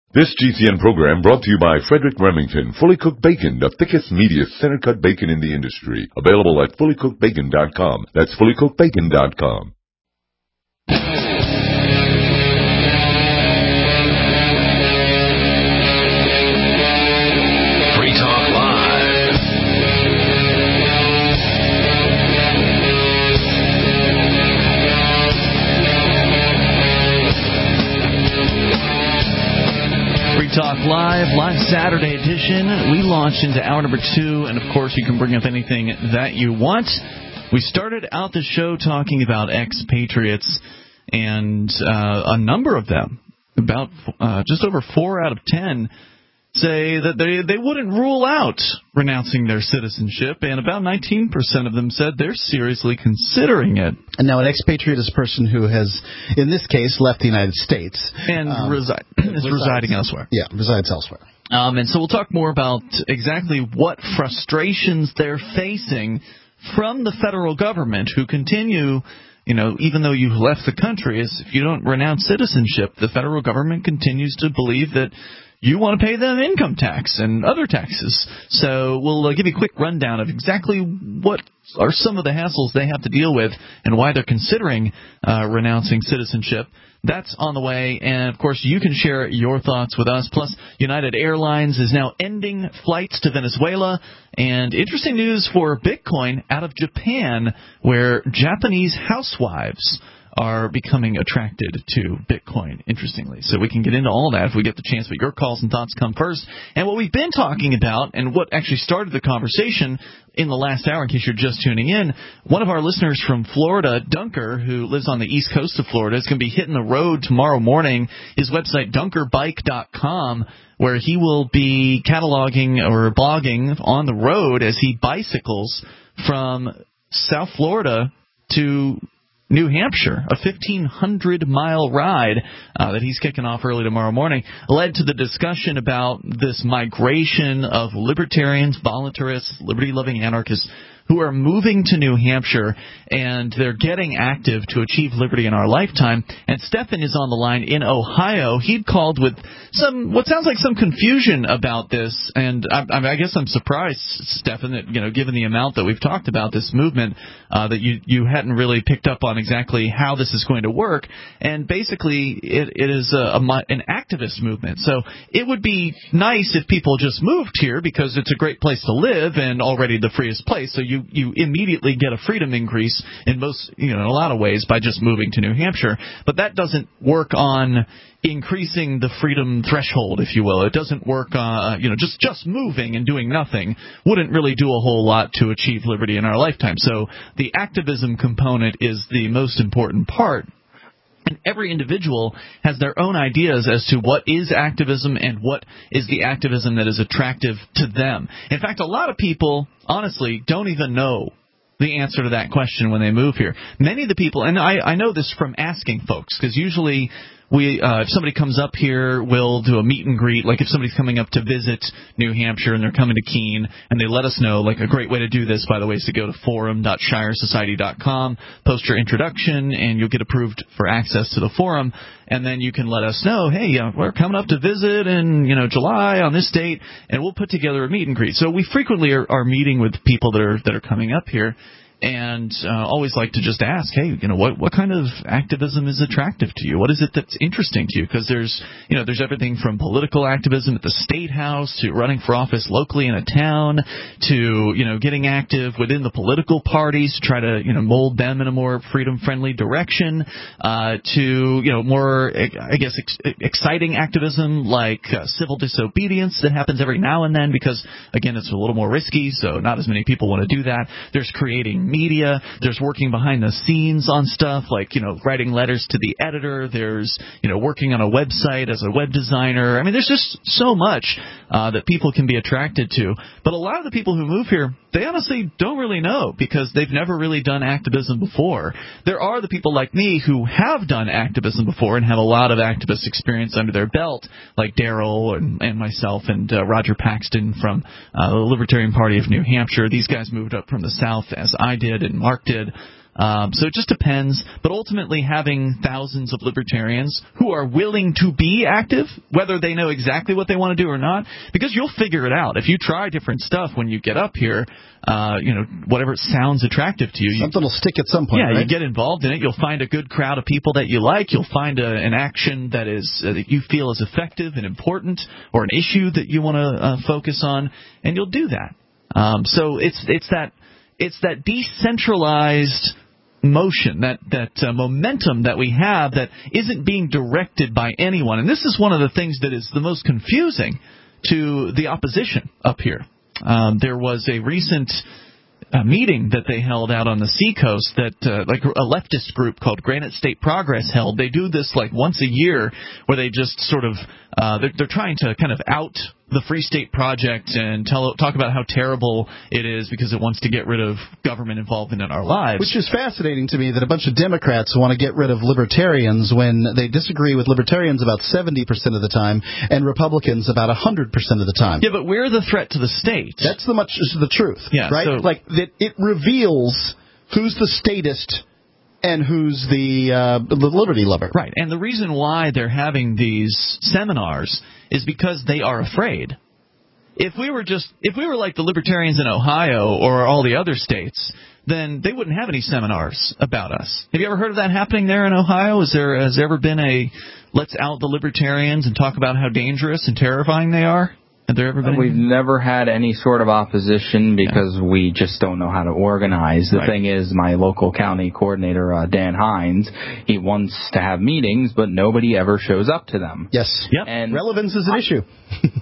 This GCN program brought to you by Frederick Remington, Fully Cooked Bacon, the thickest, meatiest, center-cut bacon in the industry. Available at fullycookedbacon.com. That's fullycookedbacon.com. Free Talk Live. Free Talk Live Saturday edition. We launched into hour number 2, and of course you can bring up anything that you want. We started out the show talking about expatriates, and a number of them, about just over 4 out of 10, say that they wouldn't rule out renouncing their citizenship, and about 19% of them said they're seriously considering it. And now an expatriate is a person who has, in this case, left the United States. And residing elsewhere. Yeah, resides elsewhere. And so we'll talk more about exactly what frustrations they're facing from the federal government, who continue, even though you left the country, if you don't renounce citizenship, the federal government continues to believe that you want to pay them income tax and other taxes. So we'll give you a quick rundown of exactly what are some of the hassles they have to deal with and why they're considering renouncing citizenship. That's on the way, and of course you can share your thoughts with us. Plus, United Airlines is now ending flights to Venezuela, and interesting news for Bitcoin out of Japan, where Japanese housewives are becoming attracted to Bitcoin, interestingly. So we can get into all that if we get the chance, but your calls and thoughts come first. And what we've been talking about, and what actually started the conversation in the last hour, in case you're just tuning in, one of our listeners from Florida, Dunker, who lives on the east coast of Florida, is going to be hitting the road tomorrow morning. His website, dunkerbike.com, where he will be cataloging or blogging on the road as he bicycles from South Florida to New Hampshire, a 1,500-mile ride that he's kicking off early tomorrow morning, led to the discussion about this migration of libertarians, voluntarists, liberty-loving anarchists who are moving to New Hampshire, and they're getting active to achieve liberty in our lifetime. And Stefan is on the line in Ohio. He'd called with what sounds like some confusion about this, and I guess I'm surprised, Stefan, that given the amount that we've talked about this movement, that you hadn't really picked up on exactly how this is going to work. And basically, it is an activist movement. So it would be nice if people just moved here because it's a great place to live and already the freest place. So you immediately get a freedom increase in a lot of ways by just moving to New Hampshire. But that doesn't work on increasing the freedom threshold, if you will. It doesn't work on, just moving and doing nothing wouldn't really do a whole lot to achieve liberty in our lifetime. So the activism component is the most important part. And every individual has their own ideas as to what is activism and what is the activism that is attractive to them. In fact, a lot of people, honestly, don't even know the answer to that question when they move here. Many of the people, and I know this from asking folks, because usually if somebody comes up here, we'll do a meet and greet. Like if somebody's coming up to visit New Hampshire and they're coming to Keene, and they let us know, like a great way to do this, by the way, is to go to forum.shiresociety.com, post your introduction, and you'll get approved for access to the forum. And then you can let us know, hey, we're coming up to visit in July on this date, and we'll put together a meet and greet. So we frequently are meeting with people that are coming up here. And always like to just ask, hey, what kind of activism is attractive to you? What is it that's interesting to you? Because there's everything from political activism at the State House to running for office locally in a town to, getting active within the political parties to try to, mold them in a more freedom-friendly direction, to, more, exciting activism like civil disobedience that happens every now and then because, again, it's a little more risky, so not as many people want to do that. There's creating media. There's working behind the scenes on stuff like, writing letters to the editor. There's, working on a website as a web designer. I mean, there's just so much that people can be attracted to. But a lot of the people who move here, they honestly don't really know because they've never really done activism before. There are the people like me who have done activism before and have a lot of activist experience under their belt, like Daryl and myself and Roger Paxton from the Libertarian Party of New Hampshire. These guys moved up from the South as I did and Mark did. So it just depends. But ultimately, having thousands of libertarians who are willing to be active, whether they know exactly what they want to do or not, because you'll figure it out. If you try different stuff when you get up here, whatever sounds attractive to you. Something will stick at some point, yeah, right? you get involved in it. You'll find a good crowd of people that you like. You'll find an action that is that you feel is effective and important, or an issue that you want to focus on, and you'll do that. So it's that decentralized motion, that momentum that we have that isn't being directed by anyone. And this is one of the things that is the most confusing to the opposition up here. There was a recent meeting that they held out on the seacoast that like a leftist group called Granite State Progress held. They do this like once a year where they just sort of they're trying to kind of out the Free State Project and talk about how terrible it is because it wants to get rid of government involvement in our lives. Which is fascinating to me that a bunch of Democrats want to get rid of libertarians when they disagree with libertarians about 70% of the time and Republicans about 100% of the time. Yeah, but we're the threat to the state. That's the truth, yeah, right? So, like it reveals who's the statist and who's the liberty lover. Right, and the reason why they're having these seminars is because they are afraid. If we were like the libertarians in Ohio or all the other states, then they wouldn't have any seminars about us. Have you ever heard of that happening there in Ohio? Has there ever been a let's out the libertarians and talk about how dangerous and terrifying they are? Have there ever been? We've never had any sort of opposition because we just don't know how to organize. The thing is, my local county coordinator, Dan Hines, he wants to have meetings, but nobody ever shows up to them. Yes. Yep. And relevance is an issue.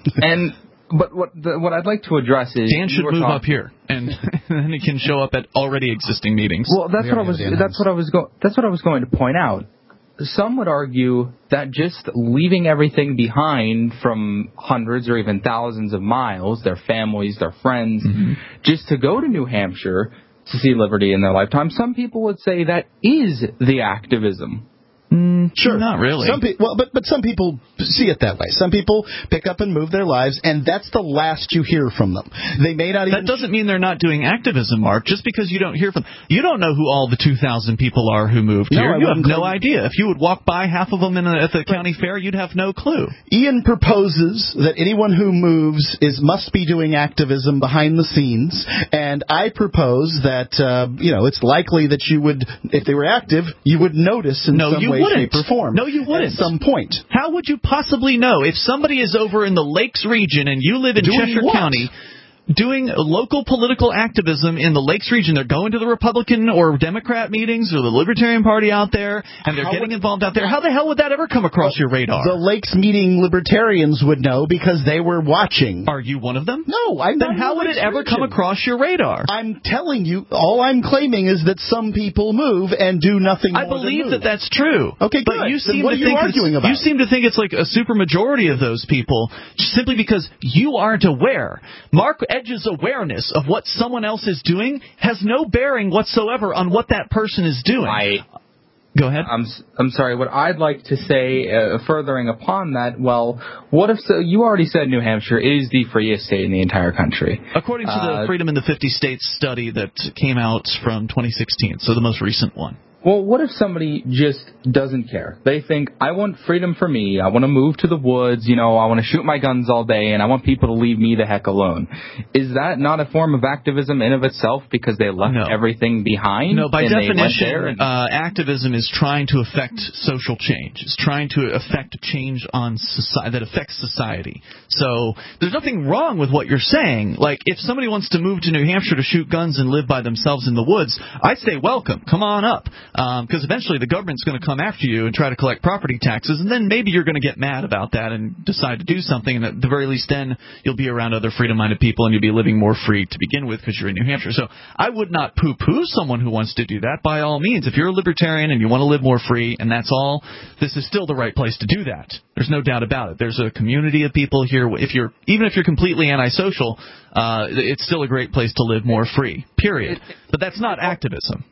But what I'd like to address is Dan should move up here, and then he can show up at already existing meetings. Well, that's what I was going to point out. Some would argue that just leaving everything behind from hundreds or even thousands of miles, their families, their friends, just to go to New Hampshire to see liberty in their lifetime, some people would say that is the activism. Sure. Not really. But some people see it that way. Some people pick up and move their lives, and that's the last you hear from them. They may not even... That doesn't mean they're not doing activism, Mark. Just because you don't hear from them. You don't know who all the 2,000 people are who moved here. You have no idea. If you would walk by half of them at the county fair, you'd have no clue. Ian proposes that anyone who moves must be doing activism behind the scenes, and I propose that it's likely that you would, if they were active, you would notice in some way, shape, or form. No, you wouldn't. At some point. How would you possibly know if somebody is over in the Lakes region and you live in Cheshire County doing local political activism in the Lakes region? They're going to the Republican or Democrat meetings or the Libertarian Party out there, and they're getting involved out there. How the hell would that ever come across your radar? The Lakes meeting libertarians would know because they were watching. Are you one of them? No, I'm not. Then how would it ever come across your radar? I'm telling you, all I'm claiming is that some people move and do nothing more I believe than move. that's true. Okay, good. But you seem what to are you think arguing about? You seem to think it's like a supermajority of those people simply because you aren't aware. Mark Edge's awareness of what someone else is doing has no bearing whatsoever on what that person is doing. Go ahead. I'm sorry. What I'd like to say, furthering upon that, well, what if you already said New Hampshire is the freest state in the entire country? According to the Freedom in the 50 States study that came out from 2016, so the most recent one. Well, what if somebody just doesn't care? They think, I want freedom for me. I want to move to the woods. I want to shoot my guns all day, and I want people to leave me the heck alone. Is that not a form of activism in of itself because they left everything behind? No, by definition, activism is trying to affect social change. It's trying to affect change on society that affects society. So there's nothing wrong with what you're saying. Like, if somebody wants to move to New Hampshire to shoot guns and live by themselves in the woods, I'd say welcome. Come on up. Because eventually the government's going to come after you and try to collect property taxes, and then maybe you're going to get mad about that and decide to do something, and at the very least then you'll be around other freedom-minded people and you'll be living more free to begin with because you're in New Hampshire. So I would not poo-poo someone who wants to do that. By all means, if you're a libertarian and you want to live more free and that's all, this is still the right place to do that. There's no doubt about it. There's a community of people here. Even if you're completely antisocial, it's still a great place to live more free, period. But that's not activism.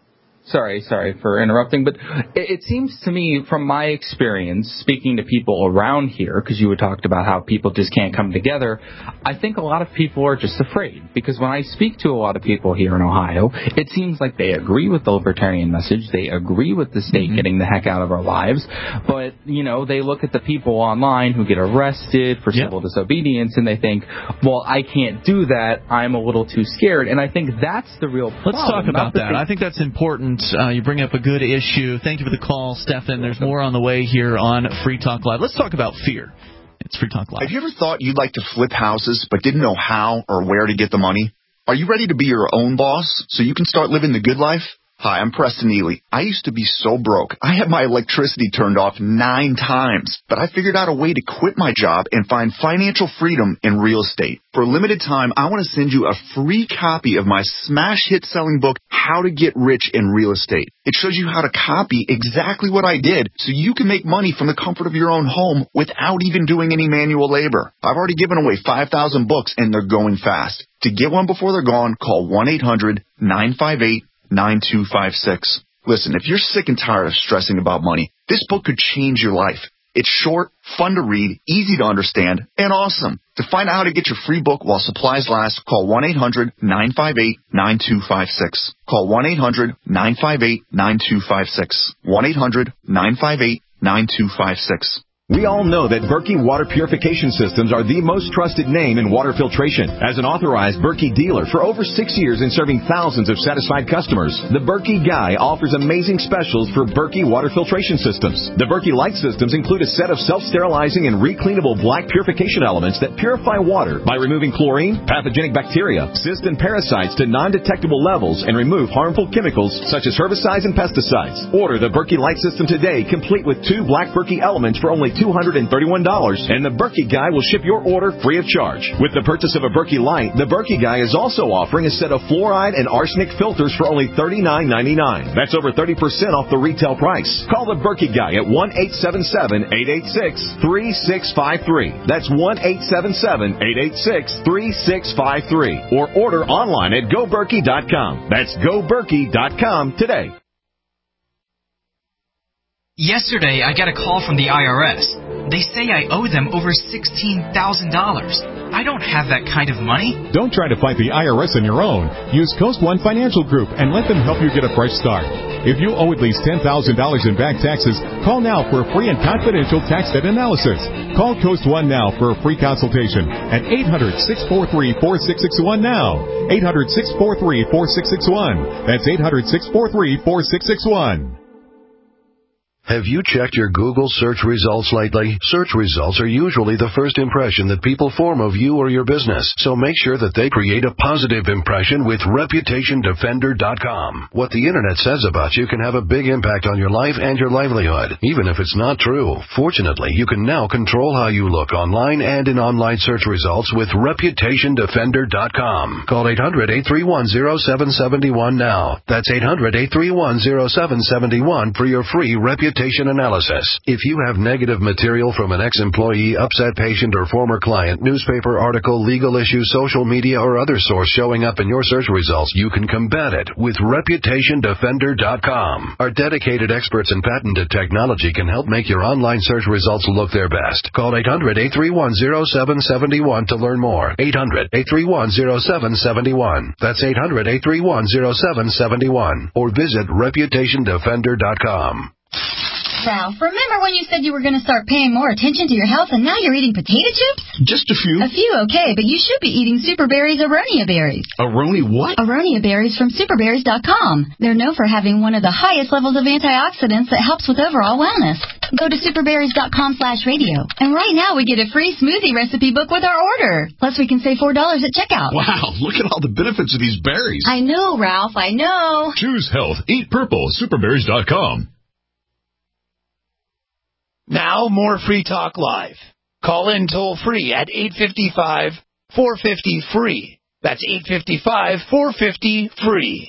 Sorry for interrupting, but it seems to me from my experience speaking to people around here, because you had talked about how people just can't come together, I think a lot of people are just afraid. Because when I speak to a lot of people here in Ohio, it seems like they agree with the libertarian message, they agree with the state getting the heck out of our lives, but, they look at the people online who get arrested for civil disobedience, and they think, well, I can't do that, I'm a little too scared, and I think that's the real problem. Let's talk about that. I think that's important. You bring up a good issue. Thank you for the call, Stefan. There's more on the way here on Free Talk Live. Let's talk about fear. It's Free Talk Live. Have you ever thought you'd like to flip houses but didn't know how or where to get the money? Are you ready to be your own boss so you can start living the good life? Hi, I'm Preston Ely. I used to be so broke. I had my electricity turned off 9 times, but I figured out a way to quit my job and find financial freedom in real estate. For a limited time, I want to send you a free copy of my smash hit selling book, How to Get Rich in Real Estate. It shows you how to copy exactly what I did so you can make money from the comfort of your own home without even doing any manual labor. I've already given away 5,000 books and they're going fast. To get one before they're gone, call 1-800-958-9256. Listen, if you're sick and tired of stressing about money, this book could change your life. It's short, fun to read, easy to understand, and awesome. To find out how to get your free book while supplies last, call 1-800-958-9256. Call 1-800-958-9256. 1-800-958-9256. We all know that Berkey Water Purification Systems are the most trusted name in water filtration. As an authorized Berkey dealer for over 6 years and serving thousands of satisfied customers, the Berkey Guy offers amazing specials for Berkey Water Filtration Systems. The Berkey Light Systems include a set of self-sterilizing and recleanable black purification elements that purify water by removing chlorine, pathogenic bacteria, cysts, and parasites to non-detectable levels and remove harmful chemicals such as herbicides and pesticides. Order the Berkey Light System today, complete with 2 black Berkey elements for only $231, and the Berkey Guy will ship your order free of charge. With the purchase of a Berkey Light, the Berkey Guy is also offering a set of fluoride and arsenic filters for only $39.99. That's over 30% off the retail price. Call the Berkey Guy at 1-877-886-3653. That's 1-877-886-3653. Or order online at GoBerkey.com. That's GoBerkey.com today. Yesterday, I got a call from the IRS. They say I owe them over $16,000. I don't have that kind of money. Don't try to fight the IRS on your own. Use Coast One Financial Group and let them help you get a fresh start. If you owe at least $10,000 in back taxes, call now for a free and confidential tax debt analysis. Call Coast One now for a free consultation at 800-643-4661 now. 800-643-4661. That's 800-643-4661. Have you checked your Google search results lately? Search results are usually the first impression that people form of you or your business, so make sure that they create a positive impression with ReputationDefender.com. What the Internet says about you can have a big impact on your life and your livelihood, even if it's not true. Fortunately, you can now control how you look online and in online search results with ReputationDefender.com. Call 800-831-0771 now. That's 800-831-0771 for your free reputation analysis. If you have negative material from an ex-employee, upset patient, or former client, newspaper article, legal issue, social media, or other source showing up in your search results, you can combat it with ReputationDefender.com. Our dedicated experts in patented technology can help make your online search results look their best. Call 800-831-0771 to learn more. 800-831-0771. That's 800-831-0771. Or visit ReputationDefender.com. Ralph, remember when you said you were going to start paying more attention to your health and now you're eating potato chips? Just a few. A few, okay, but you should be eating Super Berries Aronia berries. Aronia what? Aronia berries from superberries.com. They're known for having one of the highest levels of antioxidants that helps with overall wellness. Go to superberries.com/radio. And right now we get a free smoothie recipe book with our order. Plus we can save $4 at checkout. Wow, look at all the benefits of these berries. I know, Ralph, I know. Choose health. Eat purple. Superberries.com. Now, more Free Talk Live. Call in toll-free at 855-450-FREE. That's 855-450-FREE.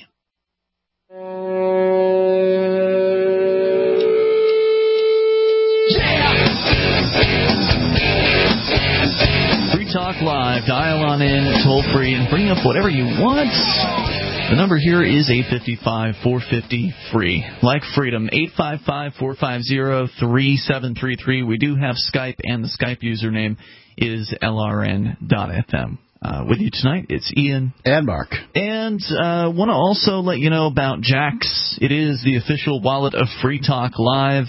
Free Talk Live. Dial on in toll-free and bring up whatever you want. The number here is 855-450-FREE. Like freedom, 855-450-3733. We do have Skype, and the Skype username is LRN.FM. With you tonight, it's Ian. And Mark. And want to also let you know about Jaxx. It is the official wallet of Free Talk Live.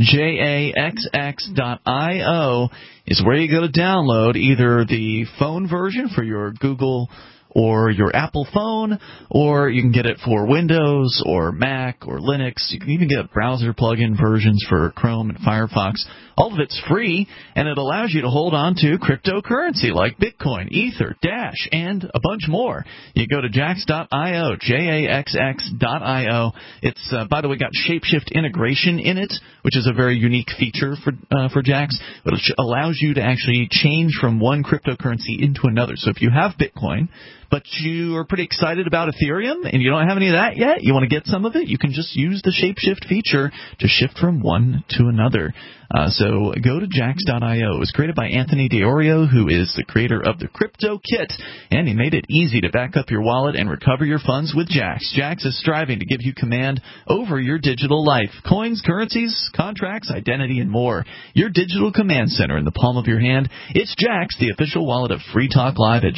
JAXX.io is where you go to download either the phone version for your Google or your Apple phone, or you can get it for Windows or Mac or Linux. You can even get browser plug-in versions for Chrome and Firefox. All of it's free, and it allows you to hold on to cryptocurrency like Bitcoin, Ether, Dash, and a bunch more. You go to Jaxx.io, JAXX.io. It's, by the way, got Shapeshift integration in it, which is a very unique feature for Jaxx. It allows you to actually change from one cryptocurrency into another. So if you have Bitcoin, but you are pretty excited about Ethereum and you don't have any of that yet, you want to get some of it, you can just use the Shapeshift feature to shift from one to another. So go to Jaxx.io. It was created by Anthony DeOrio, who is the creator of the Crypto Kit, and he made it easy to back up your wallet and recover your funds with Jaxx. Jaxx is striving to give you command over your digital life. Coins, currencies, contracts, identity, and more. Your digital command center in the palm of your hand. It's Jaxx, the official wallet of Free Talk Live at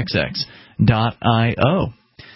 JAXX.io.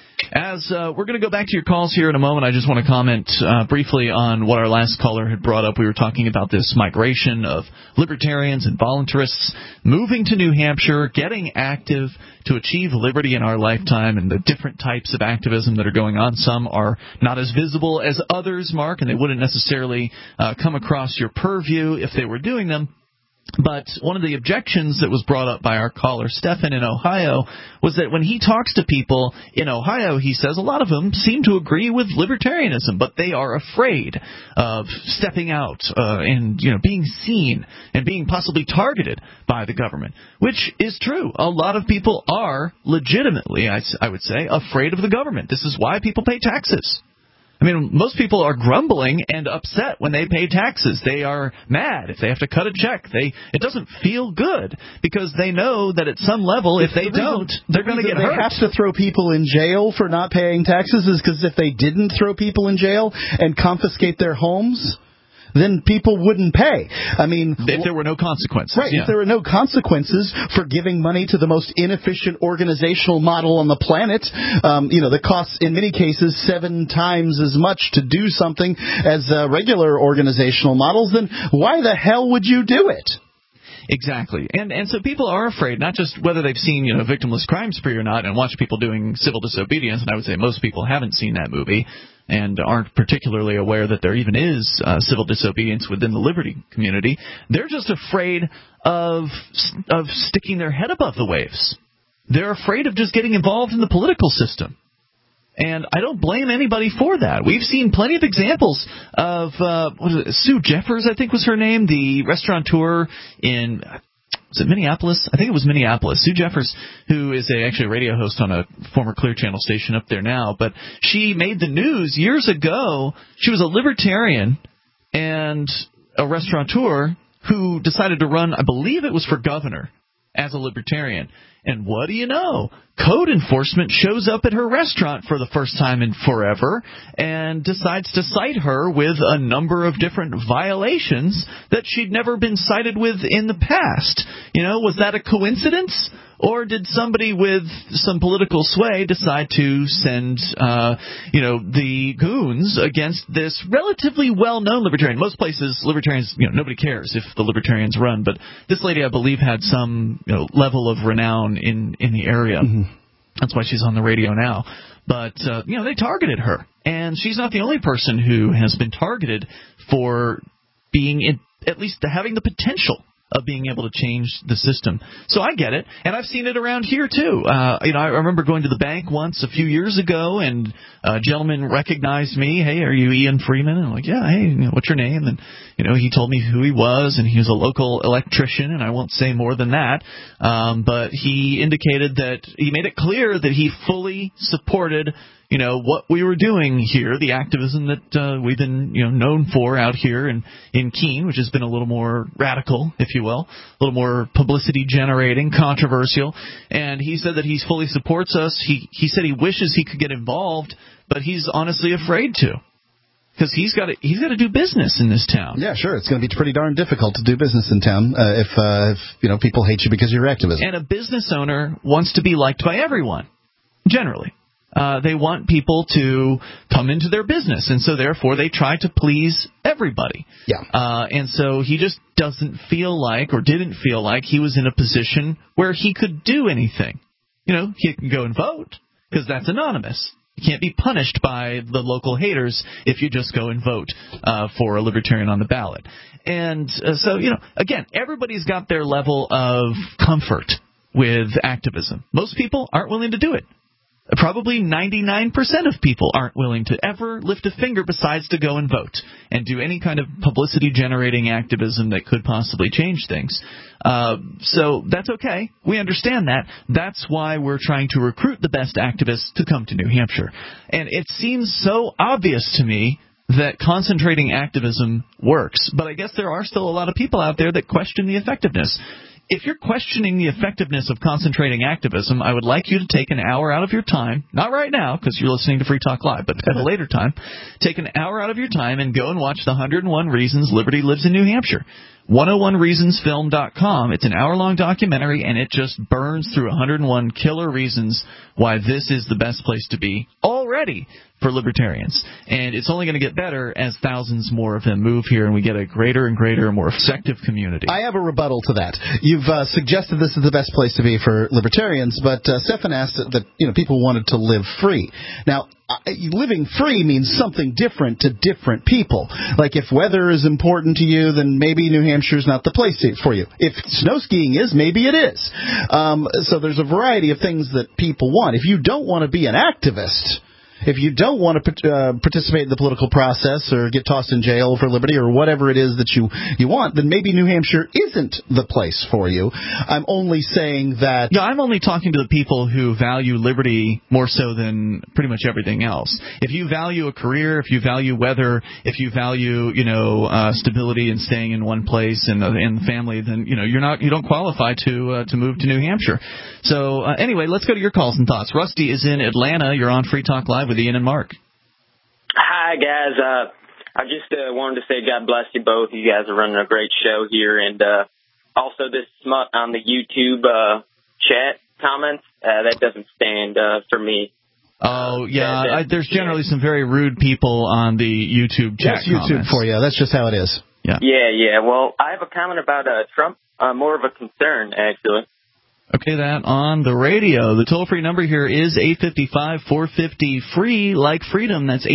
As we're going to go back to your calls here in a moment, I just want to comment briefly on what our last caller had brought up. We were talking about this migration of libertarians and voluntarists moving to New Hampshire, getting active to achieve liberty in our lifetime, and the different types of activism that are going on. Some are not as visible as others, Mark, and they wouldn't necessarily come across your purview if they were doing them. But one of the objections that was brought up by our caller, Stephan in Ohio, was that when he talks to people in Ohio, he says a lot of them seem to agree with libertarianism, but they are afraid of stepping out and being seen and being possibly targeted by the government, which is true. A lot of people are legitimately, I would say, afraid of the government. This is why people pay taxes. I mean, most people are grumbling and upset when they pay taxes. They are mad if they have to cut a check. It doesn't feel good because they know that at some level, if they don't, they're going to get hurt. They have to throw people in jail for not paying taxes is because if they didn't throw people in jail and confiscate their homes, then people wouldn't pay. I mean, if there were no consequences. Right, if there were no consequences for giving money to the most inefficient organizational model on the planet, that costs, in many cases, 7 times as much to do something as regular organizational models, then why the hell would you do it? Exactly. And so people are afraid, not just whether they've seen, Victimless Crime Spree or not, and watch people doing civil disobedience, and I would say most people haven't seen that movie and aren't particularly aware that there even is civil disobedience within the liberty community. They're just afraid of sticking their head above the waves. They're afraid of just getting involved in the political system. And I don't blame anybody for that. We've seen plenty of examples of Sue Jeffers, I think was her name, the restaurateur in was it Minneapolis? I think it was Minneapolis. Sue Jeffers, who is actually a radio host on a former Clear Channel station up there now, but she made the news years ago. She was a libertarian and a restaurateur who decided to run, I believe it was for governor, as a libertarian. And what do you know? Code enforcement shows up at her restaurant for the first time in forever and decides to cite her with a number of different violations that she'd never been cited with in the past. Was that a coincidence? Or did somebody with some political sway decide to send, the goons against this relatively well-known libertarian? Most places, libertarians, nobody cares if the libertarians run. But this lady, I believe, had some level of renown in the area. Mm-hmm. That's why she's on the radio now. But, they targeted her. And she's not the only person who has been targeted for being, at least having the potential of being able to change the system. So I get it, and I've seen it around here too. I remember going to the bank once a few years ago, and a gentleman recognized me. Hey, are you Ian Freeman? And I'm like, yeah. Hey, what's your name? And he told me who he was, and he was a local electrician, and I won't say more than that. But he indicated that he made it clear that he fully supported what we were doing here, the activism that we've been known for out here in Keene, which has been a little more radical, if you will, a little more publicity generating, controversial. And he said that he fully supports us. He said he wishes he could get involved, but he's honestly afraid to. Because he's got to do business in this town. Yeah, sure. It's going to be pretty darn difficult to do business in town if people hate you because of your activism. And a business owner wants to be liked by everyone, generally. They want people to come into their business, and so therefore they try to please everybody. Yeah. And so he just didn't feel like he was in a position where he could do anything. He can go and vote because that's anonymous. You can't be punished by the local haters if you just go and vote for a libertarian on the ballot. And so, again, everybody's got their level of comfort with activism. Most people aren't willing to do it. Probably 99% of people aren't willing to ever lift a finger besides to go and vote and do any kind of publicity-generating activism that could possibly change things. So that's okay. We understand that. That's why we're trying to recruit the best activists to come to New Hampshire. And it seems so obvious to me that concentrating activism works. But I guess there are still a lot of people out there that question the effectiveness. If you're questioning the effectiveness of concentrating activism, I would like you to take an hour out of your time, not right now because you're listening to Free Talk Live, but at a later time, take an hour out of your time and go and watch the 101 Reasons Liberty Lives in New Hampshire. 101reasonsfilm.com. It's an hour-long documentary, and it just burns through 101 killer reasons why this is the best place to be already for libertarians. And it's only going to get better as thousands more of them move here and we get a greater and greater and more effective community. I have a rebuttal to that. You've suggested this is the best place to be for libertarians, but Stefan asked that people wanted to live free. Now, living free means something different to different people. Like if weather is important to you, then maybe New Hampshire's not the place for you. If snow skiing is, maybe it is. So there's a variety of things that people want. If you don't want to be an activist, if you don't want to participate in the political process or get tossed in jail for liberty or whatever it is that you want, then maybe New Hampshire isn't the place for you. I'm only saying that... Yeah, I'm only talking to the people who value liberty more so than pretty much everything else. If you value a career, if you value weather, if you value, stability and staying in one place and family, then, you don't qualify to move to New Hampshire. So, anyway, let's go to your calls and thoughts. Rusty is in Atlanta. You're on Free Talk Live with Ian and Mark. Hi, guys. I just wanted to say God bless you both. You guys are running a great show here. And also this smut on the YouTube chat comments, that doesn't stand for me. Oh, yeah. There's generally some very rude people on the YouTube chat comments. That's YouTube for you. That's just how it is. Yeah. Yeah. Well, I have a comment about Trump, more of a concern, actually. Okay, that on the radio. The toll-free number here is 855-450-FREE, like freedom. That's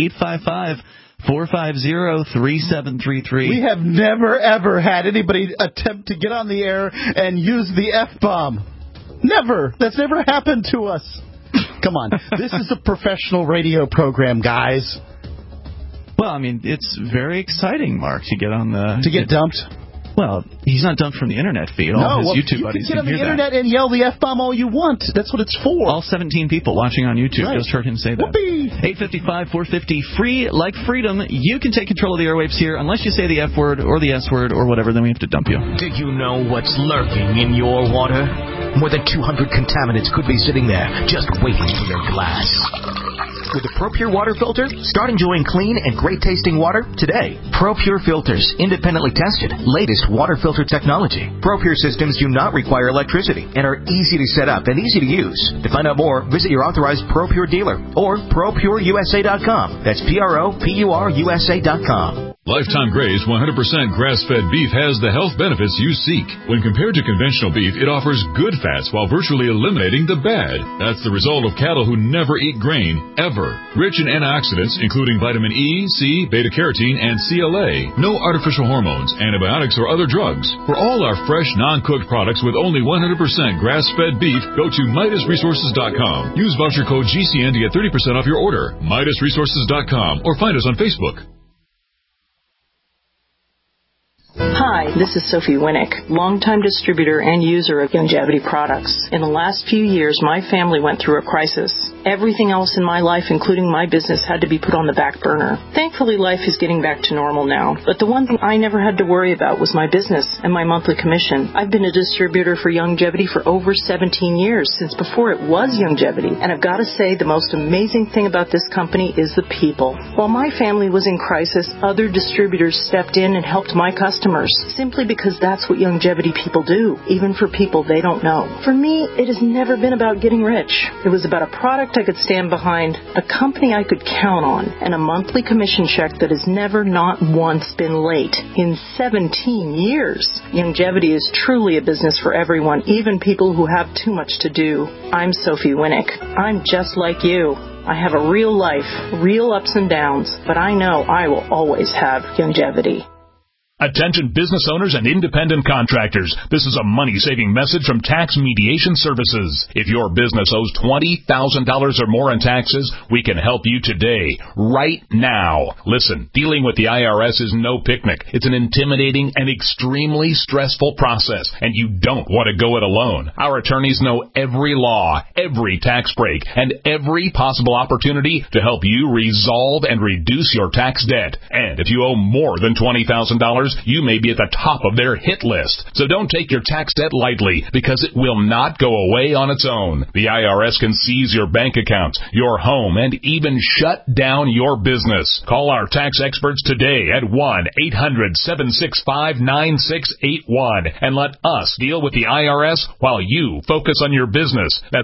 855-450-3733. We have never, ever had anybody attempt to get on the air and use the F-bomb. Never. That's never happened to us. Come on. This is a professional radio program, guys. Well, I mean, it's very exciting, Mark, to get on the... To get dumped? Well, he's not dumped from the internet feed. All his YouTube buddies can get on the internet and yell the F-bomb all you want. That's what it's for. All 17 people watching on YouTube just heard him say that. Whoopee! 855-450-FREE, like freedom. You can take control of the airwaves here. Unless you say the F word or the S word or whatever, then we have to dump you. Did you know what's lurking in your water? More than 200 contaminants could be sitting there, just waiting for your glass. With the ProPure water filter, start enjoying clean and great-tasting water today. ProPure filters, independently tested, latest water filter technology. ProPure systems do not require electricity and are easy to set up and easy to use. To find out more, visit your authorized ProPure dealer or ProPureUSA.com. That's ProPureUSA.com. Lifetime Graze 100% grass-fed beef has the health benefits you seek. When compared to conventional beef, it offers good fats while virtually eliminating the bad. That's the result of cattle who never eat grain, ever. Rich in antioxidants, including vitamin E, C, beta-carotene, and CLA. No artificial hormones, antibiotics, or other drugs. For all our fresh, non-cooked products with only 100% grass-fed beef, go to MidasResources.com. Use voucher code GCN to get 30% off your order. MidasResources.com or find us on Facebook. Hi, this is Sophie Winnick, longtime distributor and user of Youngevity products. In the last few years, my family went through a crisis. Everything else in my life, including my business, had to be put on the back burner. Thankfully, life is getting back to normal now, but the one thing I never had to worry about was my business and my monthly commission. I've been a distributor for Youngevity for over 17 years, since before it was Youngevity, and I've got to say the most amazing thing about this company is the people. While my family was in crisis, other distributors stepped in and helped my customers, simply because that's what Youngevity people do, even for people they don't know. For me, it has never been about getting rich. It was about a product I could stand behind, a company I could count on, and a monthly commission check that has never not once been late in 17 years. Youngevity is truly a business for everyone, even people who have too much to do. I'm Sophie Winnick. I'm just like you. I have a real life, real ups and downs, but I know I will always have Youngevity. Attention business owners and independent contractors. This is a money-saving message from Tax Mediation Services. If your business owes $20,000 or more in taxes, we can help you today, right now. Listen, dealing with the IRS is no picnic. It's an intimidating and extremely stressful process, and you don't want to go it alone. Our attorneys know every law, every tax break, and every possible opportunity to help you resolve and reduce your tax debt. And if you owe more than $20,000, you may be at the top of their hit list. So don't take your tax debt lightly, because it will not go away on its own. The IRS can seize your bank accounts, your home, and even shut down your business. Call our tax experts today at 1-800-765-9681 and let us deal with the IRS while you focus on your business. That's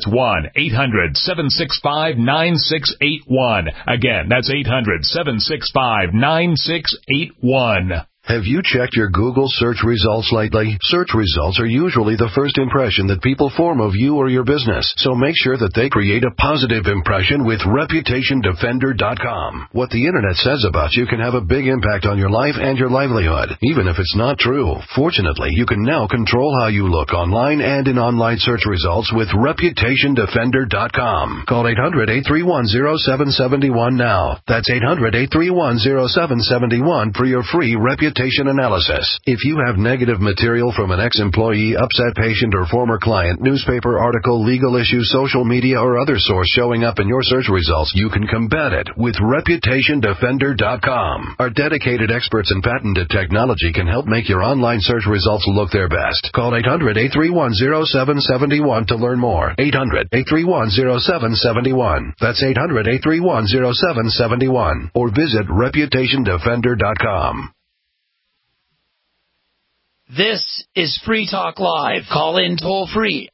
1-800-765-9681. Again, that's 800-765-9681. Have you checked your Google search results lately? Search results are usually the first impression that people form of you or your business, so make sure that they create a positive impression with ReputationDefender.com. What the Internet says about you can have a big impact on your life and your livelihood, even if it's not true. Fortunately, you can now control how you look online and in online search results with ReputationDefender.com. Call 800-831-0771 now. That's 800-831-0771 for your free reputation analysis. If you have negative material from an ex-employee, upset patient, or former client, newspaper article, legal issue, social media, or other source showing up in your search results, you can combat it with ReputationDefender.com. Our dedicated experts in patented technology can help make your online search results look their best. Call 800-831-0771 to learn more. 800-831-0771. That's 800-831-0771. Or visit ReputationDefender.com. This is Free Talk Live. Call in toll free.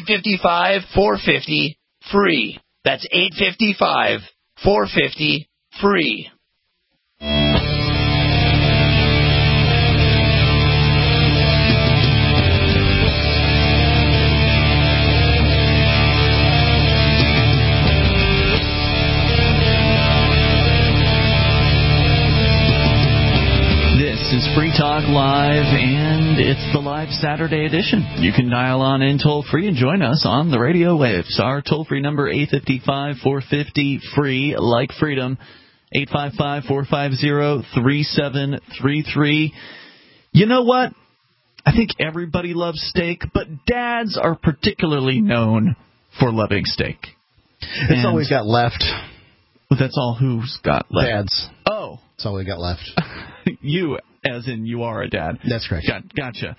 855-450-FREE. That's 855-450-FREE. This is Free Talk Live, and it's the live Saturday edition. You can dial on in toll-free and join us on the radio waves. Our toll-free number, 855-450-FREE, like freedom, 855-450-3733. You know what? I think everybody loves steak, but dads are particularly known for loving steak. It's all we got left. Well, that's all who's got left. Dads. Oh. That's all we got left. You, as in you are a dad. That's correct. Gotcha.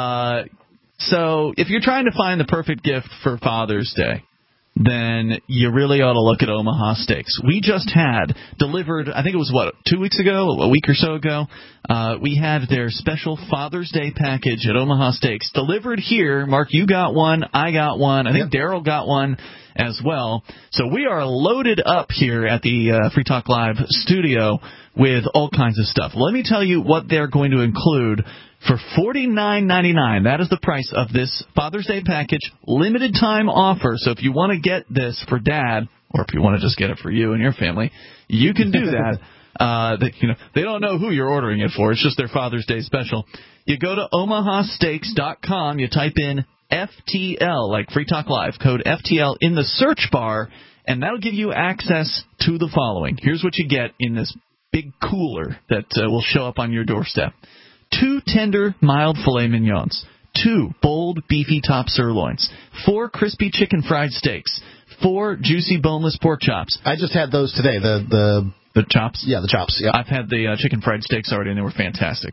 So if you're trying to find the perfect gift for Father's Day, then you really ought to look at Omaha Steaks. We just had delivered, I think it was, 2 weeks ago, a week or so ago, we had their special Father's Day package at Omaha Steaks delivered here. Mark, you got one, I got one, I think Daryl got one as well. So we are loaded up here at the Free Talk Live studio with all kinds of stuff. Let me tell you what they're going to include for $49.99. That is the price of this Father's Day package, limited time offer. So if you want to get this for Dad, or if you want to just get it for you and your family, you can do that. They don't know who you're ordering it for. It's just their Father's Day special. You go to omahasteaks.com. You type in FTL, like Free Talk Live, code FTL in the search bar, and that'll give you access to the following. Here's what you get in this big cooler that will show up on your doorstep. 2 tender, mild filet mignons, 2 bold, beefy top sirloins, 4 crispy chicken fried steaks, 4 juicy boneless pork chops. I just had those today. The chops? Yeah, the chops. Yeah. I've had the chicken fried steaks already, and they were fantastic.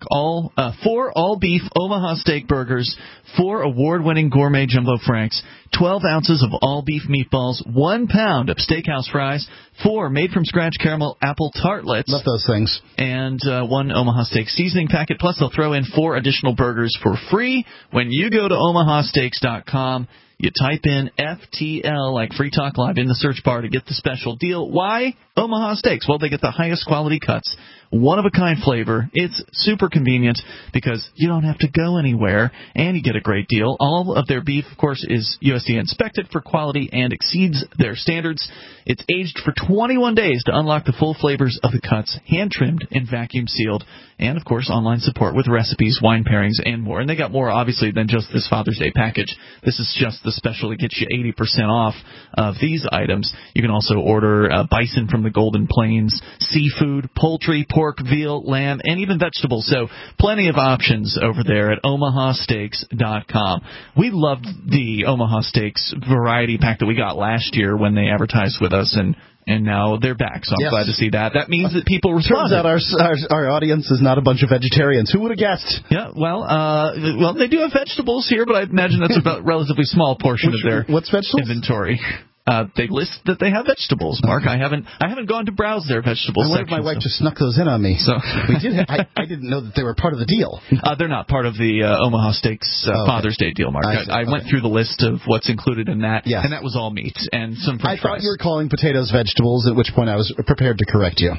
4 all-beef Omaha steak burgers, 4 award-winning gourmet jumbo franks, 12 ounces of all-beef meatballs, 1 pound of steakhouse fries, 4 made-from-scratch caramel apple tartlets. Love those things. And 1 Omaha steak seasoning packet. Plus, they'll throw in 4 additional burgers for free when you go to omahasteaks.com. You type in FTL, like Free Talk Live, in the search bar to get the special deal. Why Omaha Steaks? Well, they get the highest quality cuts, one-of-a-kind flavor. It's super convenient because you don't have to go anywhere, and you get a great deal. All of their beef, of course, is USDA inspected for quality and exceeds their standards. It's aged for 21 days to unlock the full flavors of the cuts, hand-trimmed and vacuum-sealed, and, of course, online support with recipes, wine pairings, and more. And they got more, obviously, than just this Father's Day package. This is just the special that gets you 80% off of these items. You can also order bison from the Golden Plains, seafood, poultry, pork, veal, lamb, and even vegetables. So plenty of options over there at omahasteaks.com. We loved the Omaha Steaks variety pack that we got last year when they advertised with us, and now they're back, so I'm glad to see that. That means that people respond. Turns out our audience is not a bunch of vegetarians. Who would have guessed? Yeah, well, they do have vegetables here, but I imagine that's a relatively small portion of their inventory. They list that they have vegetables, Mark. I haven't gone to browse their vegetables. I wonder if my wife just snuck those in on me. So we did. I didn't know that they were part of the deal. They're not part of the Omaha Steaks Father's Day deal, Mark. I went through the list of what's included in that, and that was all meat and some French fries. I thought you were calling potatoes vegetables, at which point I was prepared to correct you.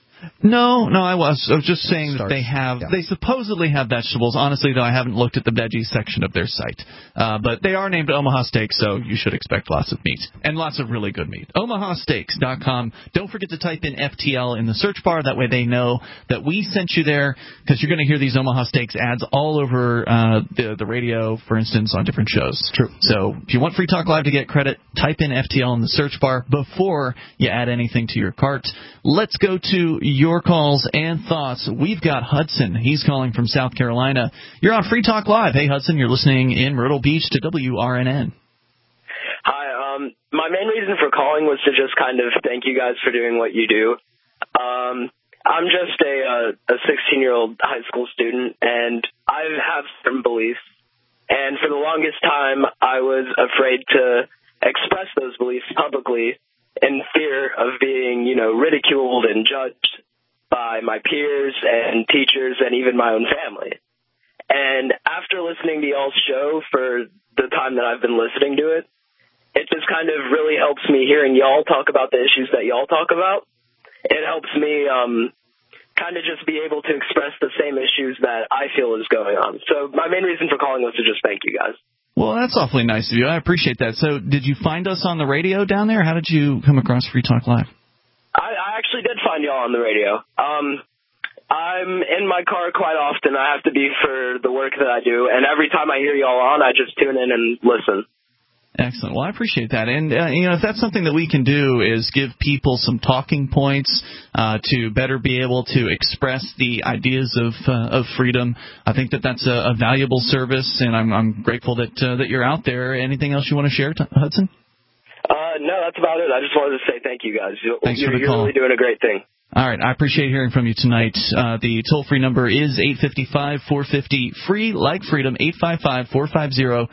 No, I was just saying that they supposedly have vegetables. Honestly, though, I haven't looked at the veggies section of their site. But they are named Omaha Steaks, so you should expect lots of meat. And lots of really good meat. omahasteaks.com. Don't forget to type in FTL in the search bar. That way they know that we sent you there, because you're going to hear these Omaha Steaks ads all over the radio, for instance, on different shows. True. So if you want Free Talk Live to get credit, type in FTL in the search bar before you add anything to your cart. Let's go to your calls and thoughts. We've got Hudson. He's calling from South Carolina. You're on Free Talk Live. Hey, Hudson, you're listening in Myrtle Beach to WRNN. Hi. My main reason for calling was to just kind of thank you guys for doing what you do. I'm just a 16-year-old high school student, and I have certain beliefs. And for the longest time, I was afraid to express those beliefs publicly in fear of being, ridiculed and judged by my peers and teachers and even my own family. And after listening to y'all's show for the time that I've been listening to it, it just kind of really helps me hearing y'all talk about the issues that y'all talk about. It helps me kind of just be able to express the same issues that I feel is going on. So my main reason for calling was to just thank you guys. Well, that's awfully nice of you. I appreciate that. So did you find us on the radio down there? How did you come across Free Talk Live? I actually did find y'all on the radio. I'm in my car quite often. I have to be for the work that I do, and every time I hear y'all on, I just tune in and listen. Excellent. Well, I appreciate that. And, if that's something that we can do is give people some talking points to better be able to express the ideas of freedom, I think that's a valuable service, and I'm grateful that you're out there. Anything else you want to share, Hudson? No, that's about it. I just wanted to say thank you guys. Thanks for the you're call. Really doing a great thing. All right. I appreciate hearing from you tonight. The toll-free number is 855-450-FREE, like freedom, 855-450-3733.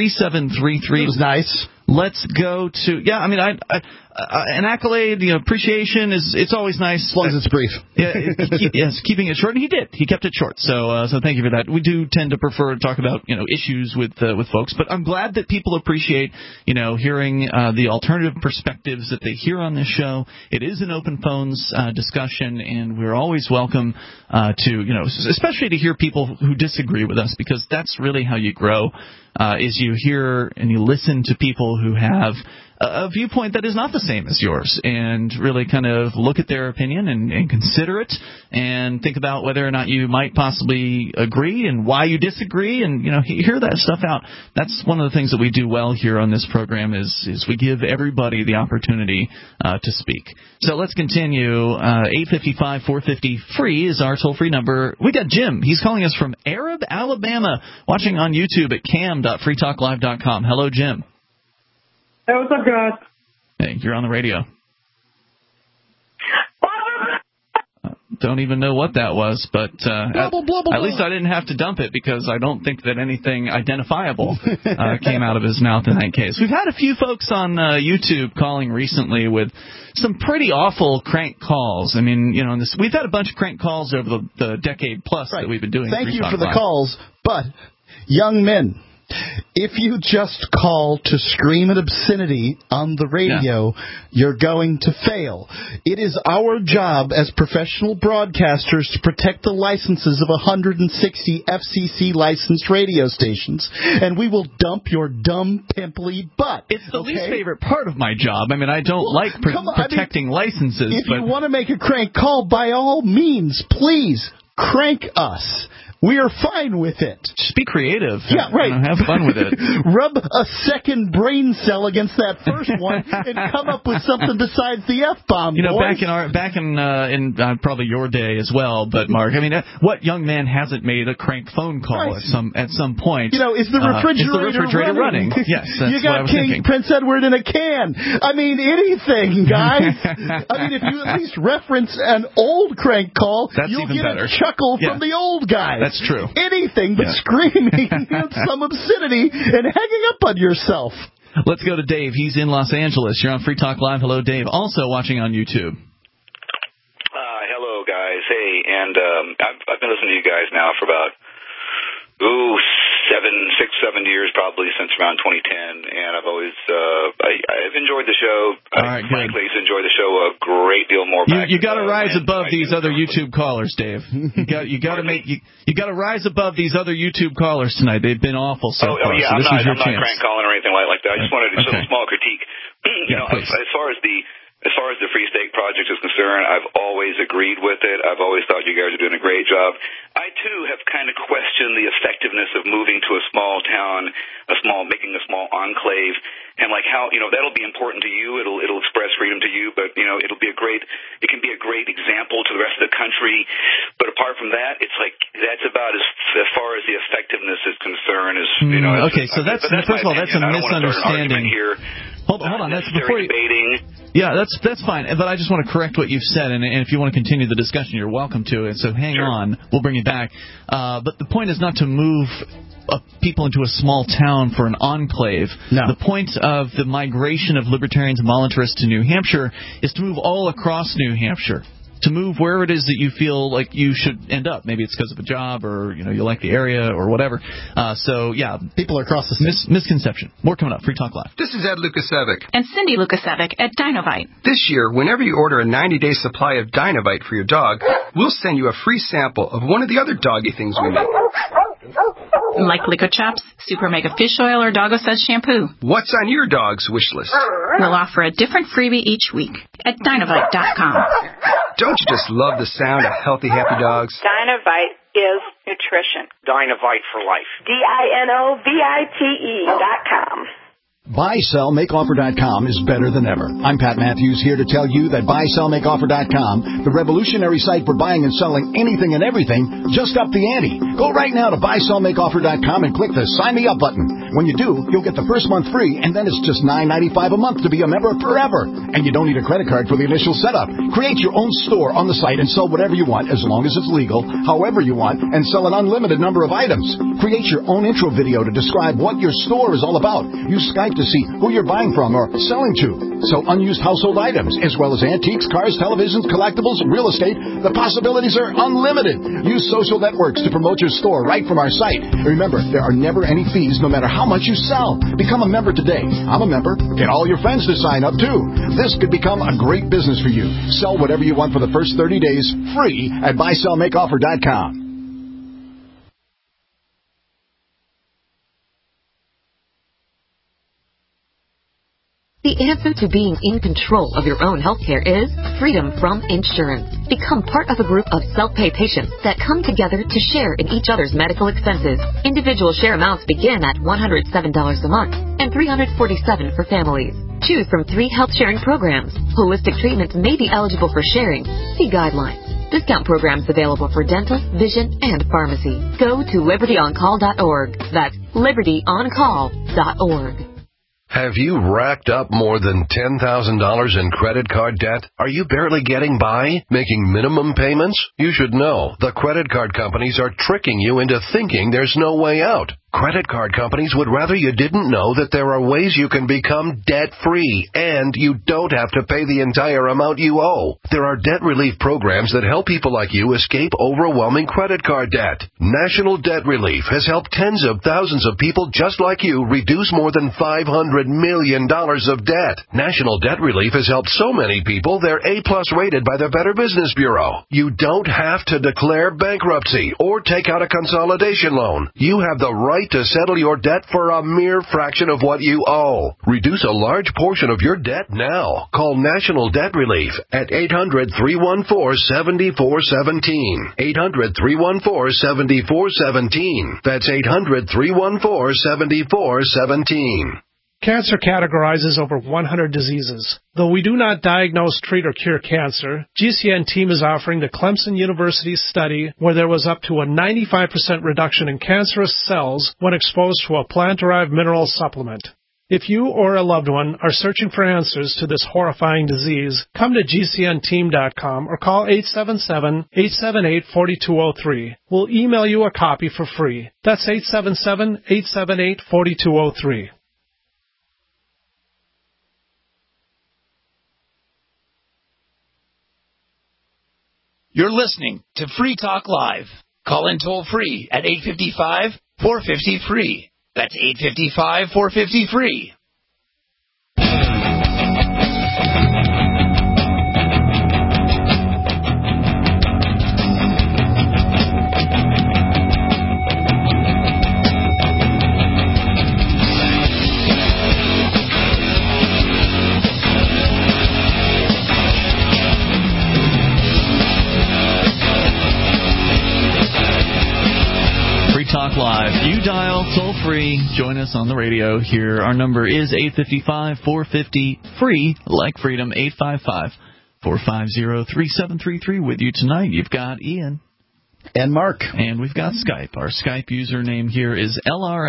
It was nice. Let's go to, an accolade, appreciation it's always nice. As long as it's brief. Yes, keeping it short, and he did. He kept it short. So thank you for that. We do tend to prefer to talk about, issues with folks, but I'm glad that people appreciate, hearing the alternative perspectives that they hear on this show. It is an open phones discussion, and we're always welcome to, especially to hear people who disagree with us, because that's really how you grow. Is you hear and you listen to people who have a viewpoint that is not the same as yours, and really kind of look at their opinion and consider it, and think about whether or not you might possibly agree and why you disagree, and hear that stuff out. That's one of the things that we do well here on this program is we give everybody the opportunity to speak. So let's continue. 855-450-FREE is our toll-free number. We got Jim. He's calling us from Arab, Alabama, watching on YouTube at cam.freetalklive.com. Hello, Jim. Hey, what's up, guys? Hey, you're on the radio. Don't even know what that was, but at least I didn't have to dump it because I don't think that anything identifiable came out of his mouth in that case. We've had a few folks on YouTube calling recently with some pretty awful crank calls. I mean, we've had a bunch of crank calls over the decade plus that we've been doing. Thank you for the calls, but young men, if you just call to scream at obscenity on the radio, you're going to fail. It is our job as professional broadcasters to protect the licenses of 160 FCC licensed radio stations, and we will dump your dumb, pimply butt. It's the least favorite part of my job. I mean, I don't like protecting licenses. If you want to make a crank call, by all means, please crank us. We are fine with it. Just be creative. Yeah, right. Have fun with it. Rub a second brain cell against that first one and come up with something besides the F-bomb. Back in probably your day as well, but Mark, I mean, what young man hasn't made a crank phone call at some point? Is the refrigerator running? Yes, that's you got what I was King thinking. Prince Edward in a can. I mean, anything, guys. I mean, if you at least reference an old crank call, you'll get better. a chuckle from the old guys. That's true. Anything but screaming some obscenity and hanging up on yourself. Let's go to Dave. He's in Los Angeles. You're on Free Talk Live. Hello, Dave. Also watching on YouTube. Hello, guys. Hey, and I've been listening to you guys now for about 7 years probably since around 2010, and I've always I've enjoyed the show. Frankly, enjoyed the show a great deal more. You got to rise above these other YouTube callers, Dave. You got to rise above these other YouTube callers tonight. They've been awful so far. Yeah, so this is your I'm not chance. crank calling or anything like that. I just wanted to just a small critique. As far as the Free State Project is concerned, I've always agreed with it. I've always thought you guys are doing a great job. I, too, have kind of questioned the effectiveness of moving to a small town, making a small enclave, and like how, that'll be important to you. It'll express freedom to you, but, it can be a great example to the rest of the country. But apart from that, it's like, that's about as far as the effectiveness is concerned. Okay, so that's, first of all, that's a misunderstanding. Hold on, that's before you... Yeah, that's fine, but I just want to correct what you've said, and if you want to continue the discussion, you're welcome to it, so hang on, we'll bring you back. But the point is not to move people into a small town for an enclave. No. The point of the migration of libertarians and voluntarists to New Hampshire is to move all across New Hampshire. To move wherever it is that you feel like you should end up. Maybe it's because of a job or, you like the area or whatever. People are across the state. Misconception. More coming up. Free Talk Live. This is Ed Lukasevic. And Cindy Lukasevic at Dinovite. This year, whenever you order a 90-day supply of Dinovite for your dog, we'll send you a free sample of one of the other doggy things we make. Like Lico Chops, Super Mega Fish Oil, or Doggo Says Shampoo. What's on your dog's wish list? We'll offer a different freebie each week at Dinovite.com. Don't you just love the sound of healthy, happy dogs? Dinovite is nutrition. Dinovite for life. DINOVITE.com. BuySellMakeOffer.com is better than ever. I'm Pat Matthews, here to tell you that BuySellMakeOffer.com, the revolutionary site for buying and selling anything and everything, just upped the ante. Go right now to BuySellMakeOffer.com and click the Sign Me Up button. When you do, you'll get the first month free, and then it's just $9.95 a month to be a member forever. And you don't need a credit card for the initial setup. Create your own store on the site and sell whatever you want, as long as it's legal, however you want, and sell an unlimited number of items. Create your own intro video to describe what your store is all about. Use Skype to see who you're buying from or selling to. Sell unused household items, as well as antiques, cars, televisions, collectibles, real estate. The possibilities are unlimited. Use social networks to promote your store right from our site. Remember, there are never any fees, no matter how much you sell. Become a member today. I'm a member. Get all your friends to sign up, too. This could become a great business for you. Sell whatever you want for the first 30 days, free at BuySellMakeOffer.com. The answer to being in control of your own healthcare is freedom from insurance. Become part of a group of self-pay patients that come together to share in each other's medical expenses. Individual share amounts begin at $107 a month and $347 for families. Choose from 3 health-sharing programs. Holistic treatments may be eligible for sharing. See guidelines. Discount programs available for dental, vision, and pharmacy. Go to libertyoncall.org. That's libertyoncall.org. Have you racked up more than $10,000 in credit card debt? Are you barely getting by, making minimum payments? You should know the credit card companies are tricking you into thinking there's no way out. Credit card companies would rather you didn't know that there are ways you can become debt-free, and you don't have to pay the entire amount you owe. There are debt relief programs that help people like you escape overwhelming credit card debt. National Debt Relief has helped tens of thousands of people just like you reduce more than $500 million of debt. National Debt Relief has helped so many people they're A-plus rated by the Better Business Bureau. You don't have to declare bankruptcy or take out a consolidation loan. You have the right to settle your debt for a mere fraction of what you owe. Reduce a large portion of your debt now. Call National Debt Relief at 800-314-7417. 800-314-7417. That's 800-314-7417. Cancer categorizes over 100 diseases. Though we do not diagnose, treat, or cure cancer, GCN team is offering the Clemson University study where there was up to a 95% reduction in cancerous cells when exposed to a plant-derived mineral supplement. If you or a loved one are searching for answers to this horrifying disease, come to GCNteam.com or call 877-878-4203. We'll email you a copy for free. That's 877-878-4203. You're listening to Free Talk Live. Call in toll free at 855-450-FREE. That's 855-450-FREE. Talk Live. You dial toll free. Join us on the radio here. Our number is 855-450-FREE, like freedom, 855-450-3733. With you tonight, you've got Ian. And Mark. And we've got Skype. Our Skype username here is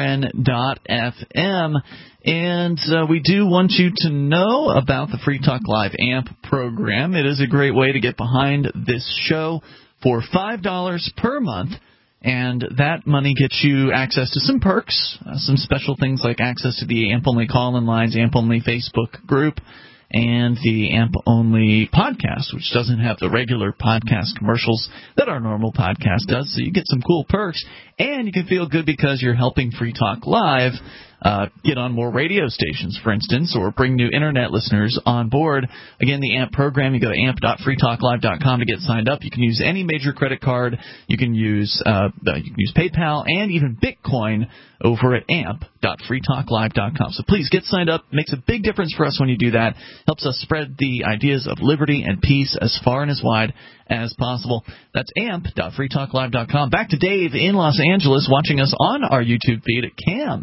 LRN.FM. And we do want you to know about the Free Talk Live AMP program. It is a great way to get behind this show for $5 per month. And that money gets you access to some perks, some special things like access to the AMP-only call-in lines, AMP-only Facebook group, and the AMP-only podcast, which doesn't have the regular podcast commercials that our normal podcast does. So you get some cool perks, and you can feel good because you're helping Free Talk Live get on more radio stations, for instance, or bring new Internet listeners on board. Again, the AMP program, you go to amp.freetalklive.com to get signed up. You can use any major credit card. You can use PayPal and even Bitcoin over at amp.freetalklive.com. So please get signed up. It makes a big difference for us when you do that. Helps us spread the ideas of liberty and peace as far and as wide as possible. That's amp.freetalklive.com. Back to Dave in Los Angeles watching us on our YouTube feed at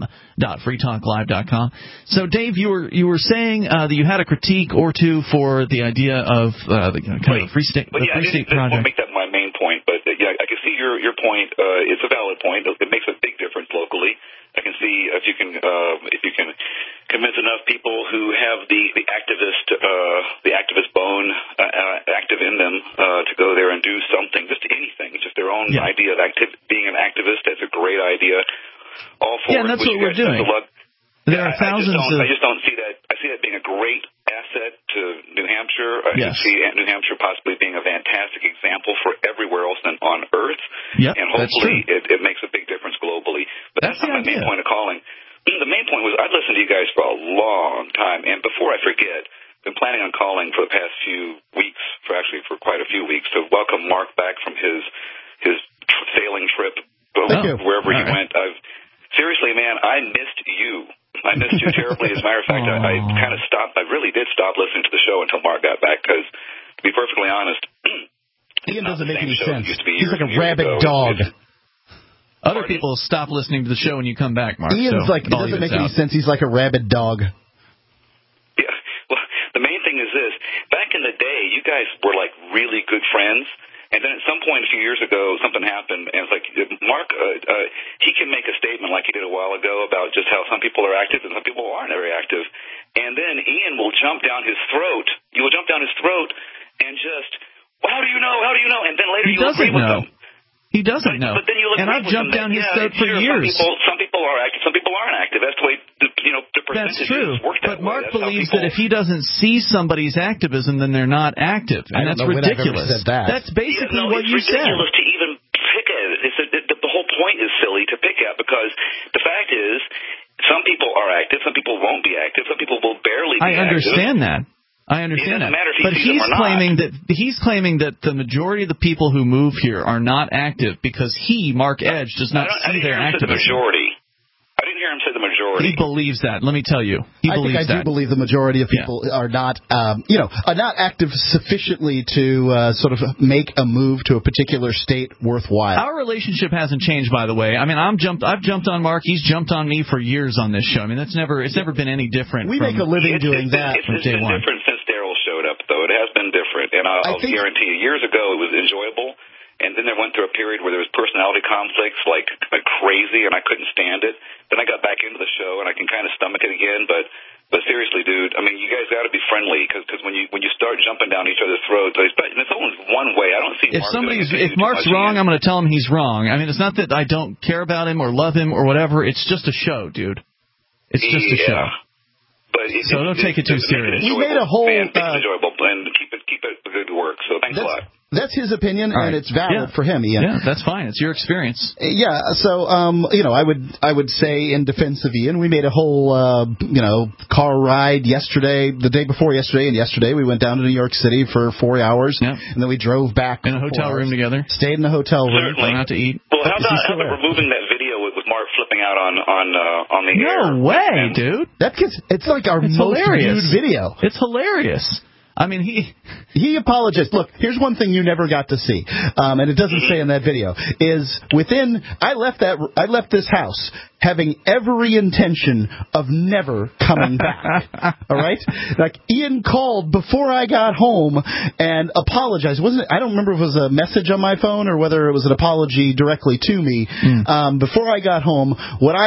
cam.freetalklive.com. So, Dave, you were saying that you had a critique or two for the idea of the kind of Free State Project. I won't make that my main point, but yeah, I can see your point. It's a valid point. It makes a big difference locally. I can see if you can convince enough people who have the activist bone active in them to go there and do something, just anything, just their own idea of being an activist. That's a great idea. All for and that's what we're doing. There are thousands I just don't see that. I see that being a great asset to New Hampshire. I can see New Hampshire possibly being a fantastic example for everywhere else on Earth. Yep, and hopefully it makes a big difference globally. But that's not my main point of calling. The main point was I've listened to you guys for a long time, and before I forget, I've been planning on calling for the past few weeks, for quite a few weeks, to welcome Mark back from his sailing trip wherever he went. Seriously, man, I missed you. I I missed you terribly. As a matter of fact, I kind of stopped. I really did stop listening to the show until Mark got back because, to be perfectly honest, Ian doesn't make any sense. He's like a rabid dog. Other people stop listening to the show when you come back, Mark. Ian's so like, it doesn't make any sense. He's like a rabid dog. Yeah. Well, the main thing is this. Back in the day, you guys were like really good friends. And then at some point a few years ago, something happened, and it's like, Mark, he can make a statement like he did a while ago about just how some people are active and some people aren't very active. And then Ian will jump down his throat. You will jump down his throat and just, well, how do you know? How do you know? And then later you agree with him. He doesn't know. But then you'll agree and I've with jumped him down his throat for years. Some people are active, some people aren't active. That's the way, the percentages That's true. work that But way. Mark That's believes that if he doesn't see somebody's activism, then they're not active. And that's ridiculous. That. That's basically what you said. It's ridiculous to even pick at it. The whole point is silly to pick at because the fact is some people are active, some people won't be active, some people will barely be active. I understand that. But he's claiming that the majority of the people who move here are not active because Mark Edge, does not see their activism. The majority. I didn't hear him say the majority. He believes that. Let me tell you, I do believe the majority of people are not, are not active sufficiently to sort of make a move to a particular state worthwhile. Our relationship hasn't changed, by the way. I mean, I've jumped on Mark. He's jumped on me for years on this show. I mean, it's never been any different. We make a living doing that from day one. It's been different since Daryl showed up, though. It has been different, and I'll guarantee you, years ago it was enjoyable. And then they went through a period where there was personality conflicts like crazy, and I couldn't stand it. Then I got back into the show, and I can kind of stomach it again. But seriously, dude, I mean, you guys got to be friendly because when you start jumping down each other's throats, and it's only one way. I don't see. If Mark's wrong, I'm going to tell him he's wrong. I mean, it's not that I don't care about him or love him or whatever. It's just a show, dude. It's just a show. But so don't take it too serious. We made a whole enjoyable and keep it good work. So thanks a lot. That's his opinion, and it's valid for him, Ian. Yeah, that's fine. It's your experience. Yeah, so, I would say in defense of Ian, we made a whole, car ride yesterday, the day before yesterday, and yesterday we went down to New York City for 4 hours, and then we drove back. In a hotel room together. Stayed in the hotel room. Certainly. Went out to eat. Well, how about removing that video with Mark flipping out on the air? No way, dude. It's like our most viewed video. It's hilarious. I mean, he apologized. Look, here's one thing you never got to see, and it doesn't say in that video. I left this house having every intention of never coming back. All right, like Ian called before I got home and apologized. I don't remember if it was a message on my phone or whether it was an apology directly to me. Before I got home,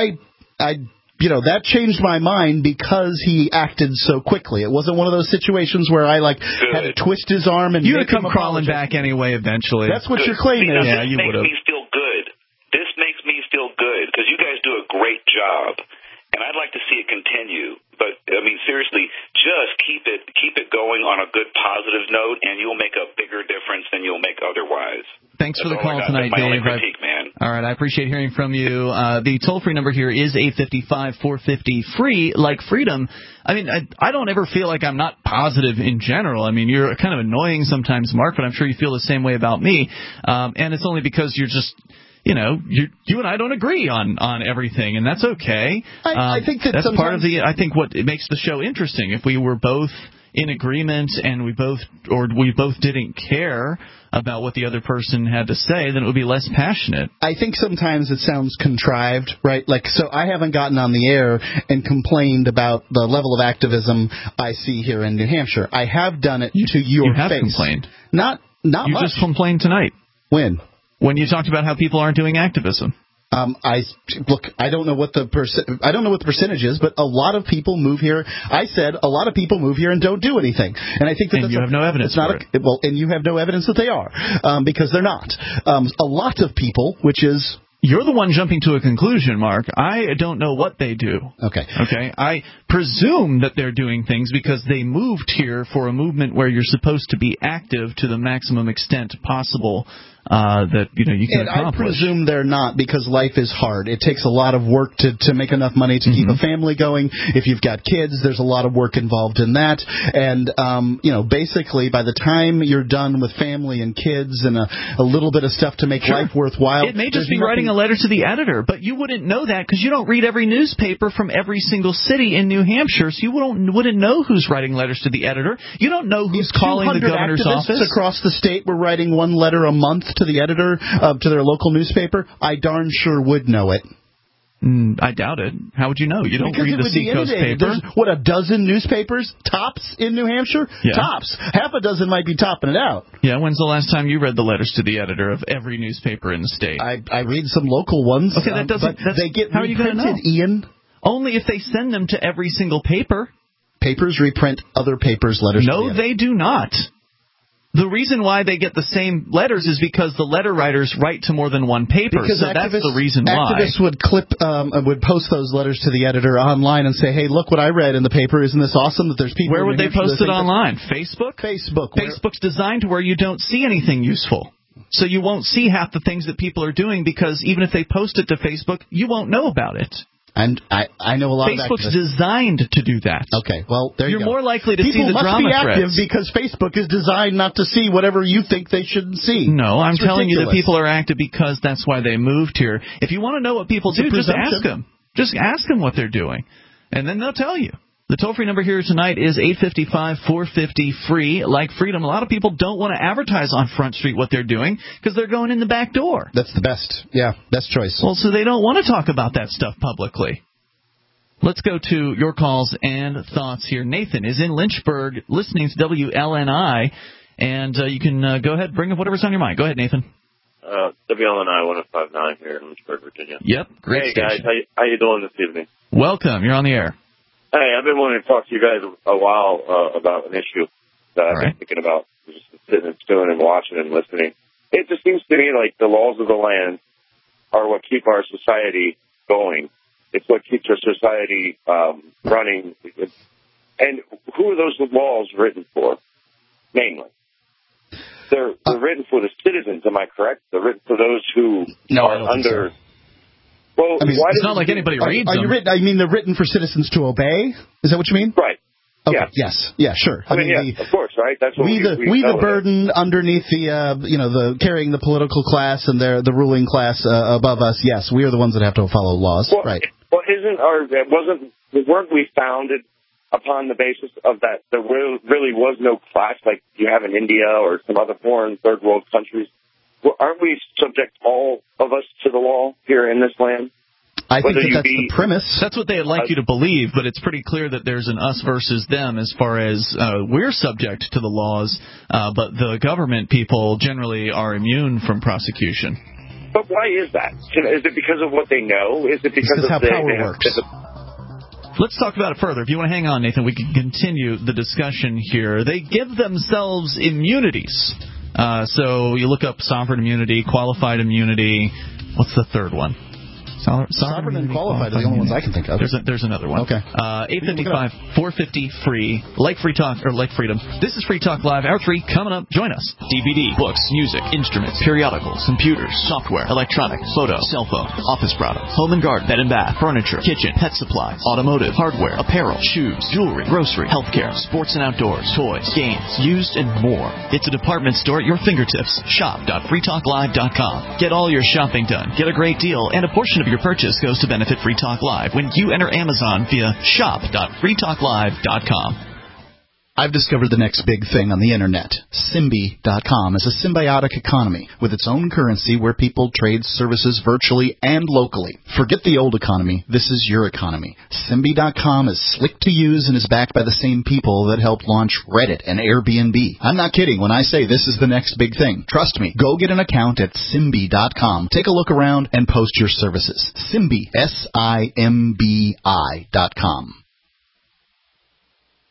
that changed my mind because he acted so quickly. It wasn't one of those situations where I had to twist his arm and you would come crawling back anyway eventually. That's what your claim is. Yeah, you would have. This makes me feel good because you guys do a great job, and I'd like to see it continue. But I mean, seriously, just keep it going on a good positive note, and you'll make a bigger difference than you'll make otherwise. Thanks for the call tonight, Dave. Only critique, man. All right, I appreciate hearing from you. The toll-free number here is 855-450-FREE, like freedom. I mean, I don't ever feel like I'm not positive in general. I mean, you're kind of annoying sometimes, Mark, but I'm sure you feel the same way about me. And it's only because you're just... you and I don't agree on everything, and that's okay. I think that's part of I think what makes the show interesting. If we were both in agreement and we both didn't care about what the other person had to say, then it would be less passionate. I think sometimes it sounds contrived, right? So I haven't gotten on the air and complained about the level of activism I see here in New Hampshire. I have done it to your face. You have complained. Not much. You just complained tonight. When you talked about how people aren't doing activism. I don't know what the percentage is, but a lot of people move here. I said a lot of people move here and don't do anything, and I think that you have no evidence for it. And you have no evidence that they are, because they're not. A lot of people, which is. You're the one jumping to a conclusion, Mark. I don't know what they do. Okay. I presume that they're doing things because they moved here for a movement where you're supposed to be active to the maximum extent possible that you can and accomplish. I presume they're not, because life is hard. It takes a lot of work to make enough money to keep a family going. If you've got kids, there's a lot of work involved in that. And basically, by the time you're done with family and kids and a little bit of stuff to make life worthwhile, it may just be writing a letter to the editor, but you wouldn't know that because you don't read every newspaper from every single city in New Hampshire, so you wouldn't know who's writing letters to the editor. You don't know who's calling the governor's office. Across the state were writing one letter a month to the editor to their local newspaper. I darn sure would know it. I doubt it. How would you know? You don't read the Seacoast paper. There's, a dozen newspapers tops in New Hampshire? Yeah. Tops. Half a dozen might be topping it out. Yeah, when's the last time you read the letters to the editor of every newspaper in the state? I read some local ones. Okay, that doesn't. They get how are you going to know? Ian? Only if they send them to every single paper. Papers reprint other papers' letters. No, they do not. The reason why they get the same letters is because the letter writers write to more than one paper. Because so that's the reason why. Activists would post those letters to the editor online and say, "Hey, look what I read in the paper. Isn't this awesome that there's people?" Where would they post it online? Facebook? Facebook. Facebook's designed to where you don't see anything useful. So you won't see half the things that people are doing because even if they post it to Facebook, you won't know about it. And I know a lot of Facebook's designed to do that. Okay, well, there you go. You're more likely to see the drama threads. People must be active threads. because Facebook is designed not to see whatever you think they shouldn't see. No, I'm telling you that ridiculous. people are active because that's why they moved here. If you want to know what people do, just ask them. Just ask them what they're doing, and then they'll tell you. The toll-free number here tonight is 855-450-FREE. Like Freedom, a lot of people don't want to advertise on Front Street what they're doing because they're going in the back door. That's the best. Yeah, best choice. Well, so they don't want to talk about that stuff publicly. Let's go to your calls and thoughts here. Nathan is in Lynchburg listening to WLNI, and you can go ahead and bring up whatever's on your mind. Go ahead, Nathan. WLNI 1059 here in Lynchburg, Virginia. Yep, great station. Guys, how you doing this evening? Welcome. You're on the air. Hey, I've been wanting to talk to you guys a while about an issue that I've been thinking about, just sitting and stewing and watching and listening. It just seems to me like the laws of the land are what keep our society going. It's what keeps our society running. And who are those laws written for, mainly? They're written for the citizens, am I correct? They're written for those who are under... Well, I mean, why it's not like anybody reads them. I mean, they're written for citizens to obey? Is that what you mean? Right. Okay. Yeah. Yes. Yeah, sure. I mean, of course, right? That's what we the burden underneath the carrying the political class and the ruling class above us. Yes, we are the ones that have to follow laws. Well, right. Well, weren't we founded upon the basis of that there really was no class like you have in India or some other foreign third world countries? Well, aren't we subject, all of us, to the law here in this land? I think that's the premise. That's what they'd like you to believe, but it's pretty clear that there's an us versus them as far as we're subject to the laws, but the government people generally are immune from prosecution. But why is that? Is it because of what they know? Is it because of how power works? Let's talk about it further. If you want to hang on, Nathan, we can continue the discussion here. They give themselves immunities. So you look up sovereign immunity, qualified immunity. What's the third one? Sovereign and qualified are the only ones I can think of. There's another one. Okay. 855-450-FREE, like Free Talk, or like Freedom. This is Free Talk Live, Hour 3, coming up. Join us. DVD, books, music, instruments, periodicals, computers, software, electronics, photo, cell phone, office products, home and garden, bed and bath, furniture, kitchen, pet supplies, automotive, hardware, apparel, shoes, jewelry, grocery, healthcare, sports and outdoors, toys, games, used, and more. It's a department store at your fingertips. Shop.freetalklive.com. Get all your shopping done. Get a great deal, and a portion of your purchase goes to benefit Free Talk Live when you enter Amazon via shop.freetalklive.com. I've discovered the next big thing on the internet. Symbi.com is a symbiotic economy with its own currency where people trade services virtually and locally. Forget the old economy. This is your economy. Symbi.com is slick to use and is backed by the same people that helped launch Reddit and Airbnb. I'm not kidding when I say this is the next big thing. Trust me. Go get an account at Symbi.com. Take a look around and post your services. Symbi, SIMBI.com.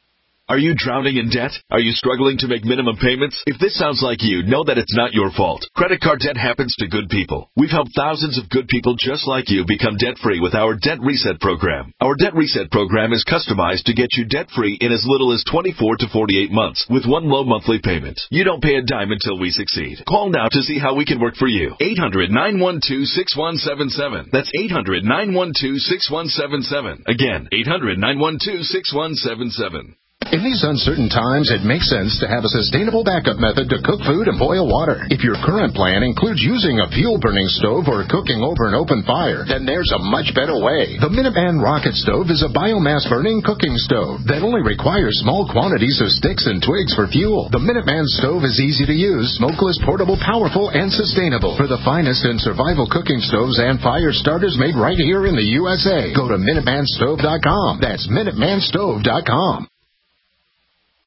Are you drowning in debt? Are you struggling to make minimum payments? If this sounds like you, know that it's not your fault. Credit card debt happens to good people. We've helped thousands of good people just like you become debt-free with our Debt Reset program. Our Debt Reset program is customized to get you debt-free in as little as 24 to 48 months with one low monthly payment. You don't pay a dime until we succeed. Call now to see how we can work for you. 800-912-6177. That's 800-912-6177. Again, 800-912-6177. In these uncertain times, it makes sense to have a sustainable backup method to cook food and boil water. If your current plan includes using a fuel-burning stove or cooking over an open fire, then there's a much better way. The Minuteman Rocket Stove is a biomass-burning cooking stove that only requires small quantities of sticks and twigs for fuel. The Minuteman Stove is easy to use, smokeless, portable, powerful, and sustainable. For the finest in survival cooking stoves and fire starters made right here in the USA, go to MinutemanStove.com. That's MinutemanStove.com.